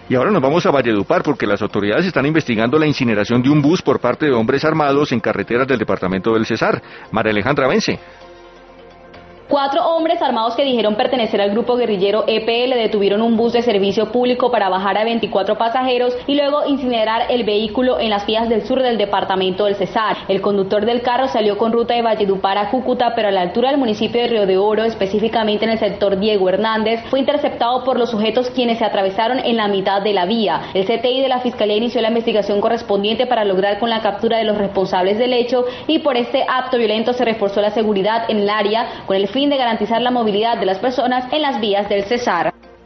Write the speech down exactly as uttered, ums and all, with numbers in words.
Y ahora nos vamos a Valledupar porque las autoridades están investigando la incineración de un bus por parte de hombres armados en carreteras del departamento del Cesar. María Alejandra Vence. Cuatro hombres armados que dijeron pertenecer al grupo guerrillero E P L detuvieron un bus de servicio público para bajar a veinticuatro pasajeros y luego incinerar el vehículo en las vías del sur del departamento del Cesar. El conductor del carro salió con ruta de Valledupar a Cúcuta, pero a la altura del municipio de Río de Oro, específicamente en el sector Diego Hernández, fue interceptado por los sujetos quienes se atravesaron en la mitad de la vía. El C T I de la Fiscalía inició la investigación correspondiente para lograr con la captura de los responsables del hecho y por este acto violento se reforzó la seguridad en el área con el fin de garantizar la movilidad de las personas en las vías del Cesar.